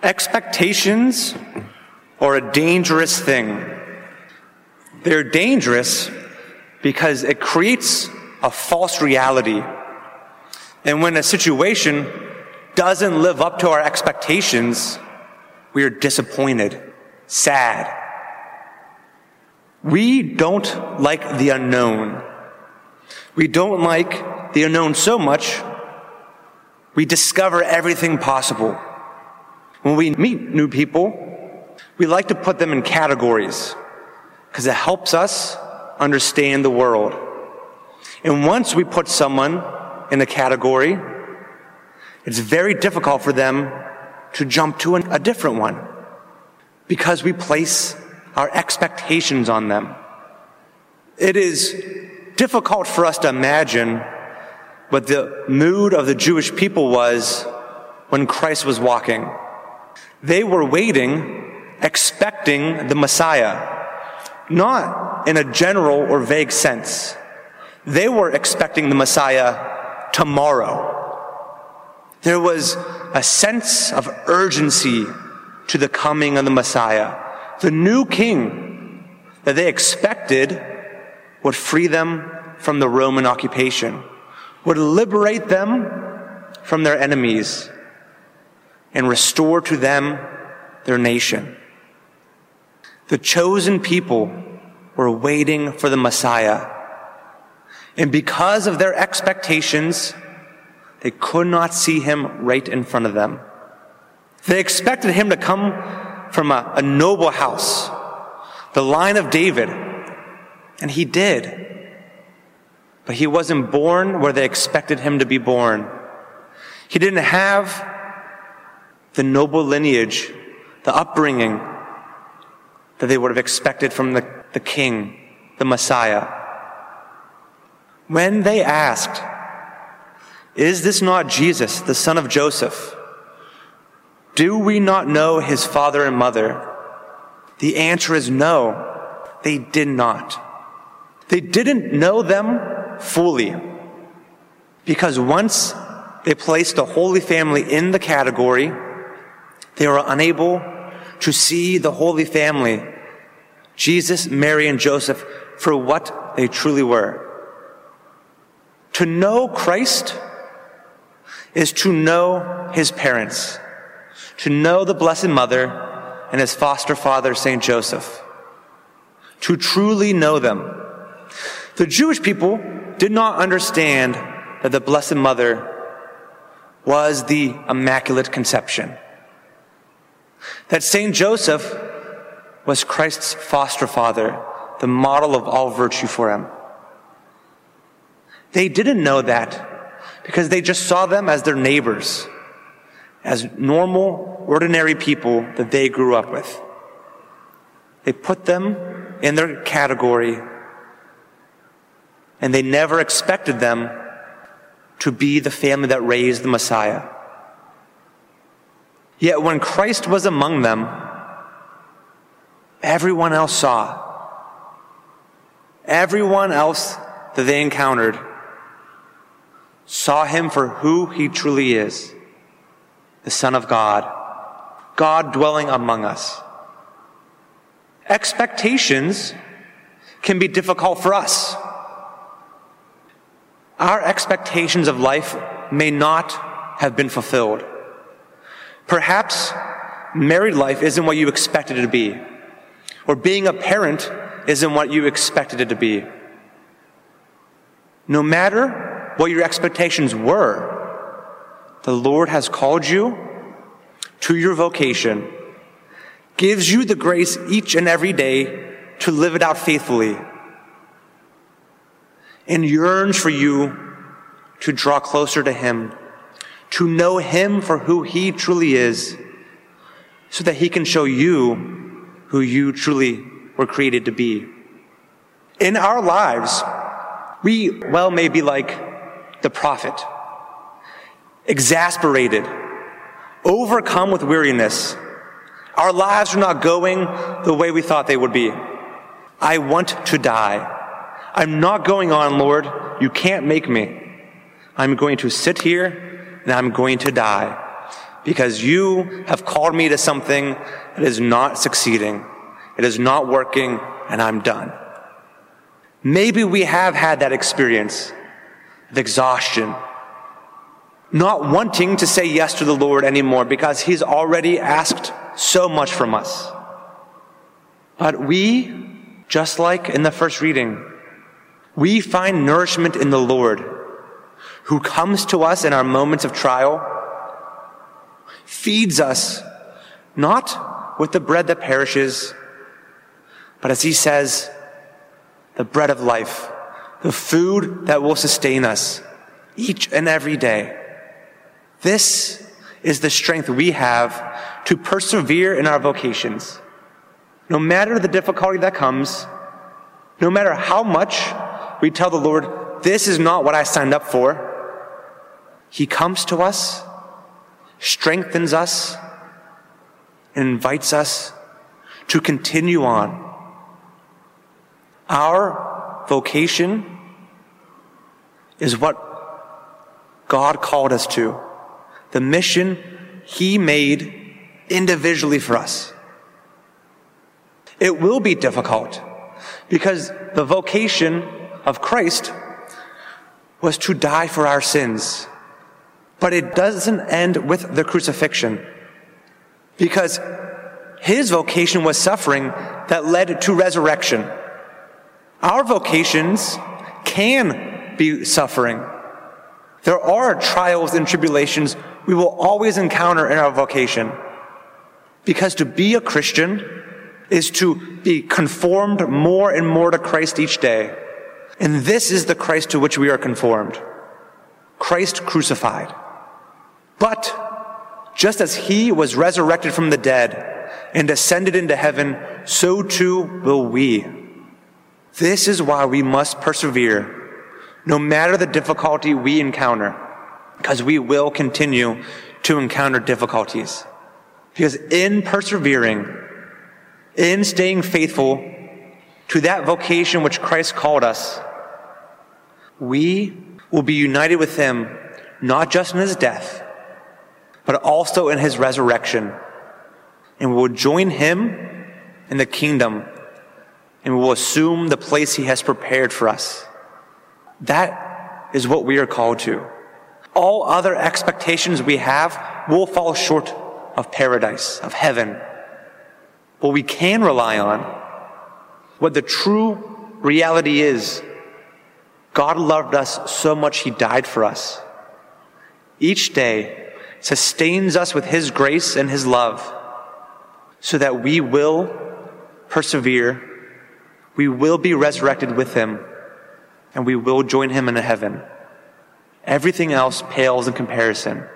Expectations are a dangerous thing. They're dangerous because it creates a false reality. And when a situation doesn't live up to our expectations, we are disappointed, sad. We don't like the unknown. We don't like the unknown so much, we discover everything possible. When we meet new people, we like to put them in categories because it helps us understand the world. And once we put someone in a category, it's very difficult for them to jump to a different one because we place our expectations on them. It is difficult for us to imagine what the mood of the Jewish people was when Christ was walking. They were waiting, expecting the Messiah, not in a general or vague sense. They were expecting the Messiah tomorrow. There was a sense of urgency to the coming of the Messiah. The new king that they expected would free them from the Roman occupation, would liberate them from their enemies, and restore to them their nation. The chosen people were waiting for the Messiah. And because of their expectations, they could not see him right in front of them. They expected him to come from a noble house, the line of David, and he did. But he wasn't born where they expected him to be born. He didn't have the noble lineage, the upbringing that they would have expected from the king, the Messiah. When they asked, "Is this not Jesus, the son of Joseph? Do we not know his father and mother?" The answer is no, they did not. They didn't know them fully, because once they placed the Holy Family in the category, they were unable to see the Holy Family, Jesus, Mary, and Joseph, for what they truly were. To know Christ is to know his parents, to know the Blessed Mother and his foster father, Saint Joseph, to truly know them. The Jewish people did not understand that the Blessed Mother was the Immaculate Conception, that Saint Joseph was Christ's foster father, the model of all virtue for him. They didn't know that because they just saw them as their neighbors, as normal, ordinary people that they grew up with. They put them in their category, and they never expected them to be the family that raised the Messiah. Yet when Christ was among them, everyone else saw. Everyone else that they encountered saw him for who he truly is, the Son of God, God dwelling among us. Expectations can be difficult for us. Our expectations of life may not have been fulfilled. Perhaps married life isn't what you expected it to be, or being a parent isn't what you expected it to be. No matter what your expectations were, the Lord has called you to your vocation, gives you the grace each and every day to live it out faithfully, and yearns for you to draw closer to him, to know him for who he truly is, so that he can show you who you truly were created to be. In our lives, we may be like the prophet, exasperated, overcome with weariness. Our lives are not going the way we thought they would be. I want to die. I'm not going on, Lord. You can't make me. I'm going to sit here and I'm going to die. because you have called me to something that is not succeeding. It is not working, and I'm done. Maybe we have had that experience of exhaustion, not wanting to say yes to the Lord anymore because he's already asked so much from us. But we, just like in the first reading, we find nourishment in the Lord, who comes to us in our moments of trial, feeds us not with the bread that perishes, but as he says, the bread of life, the food that will sustain us each and every day. This is the strength we have to persevere in our vocations. No matter the difficulty that comes, no matter how much we tell the Lord, this is not what I signed up for, he comes to us, strengthens us, and invites us to continue on. Our vocation is what God called us to, the mission he made individually for us. It will be difficult because the vocation of Christ was to die for our sins. But it doesn't end with the crucifixion, because his vocation was suffering that led to resurrection. Our vocations can be suffering. There are trials and tribulations we will always encounter in our vocation, because to be a Christian is to be conformed more and more to Christ each day. And this is the Christ to which we are conformed. Christ crucified. But just as he was resurrected from the dead and ascended into heaven, so too will we. This is why we must persevere, no matter the difficulty we encounter, because we will continue to encounter difficulties. Because in persevering, in staying faithful to that vocation which Christ called us, we will be united with him, not just in his death, but also in his resurrection. And we will join him in the kingdom, and we will assume the place he has prepared for us. That is what we are called to. All other expectations we have will fall short of paradise, of heaven. What we can rely on, what the true reality is, God loved us so much he died for us. Each day sustains us with his grace and his love, so that we will persevere, we will be resurrected with him, and we will join him in heaven. Everything else pales in comparison.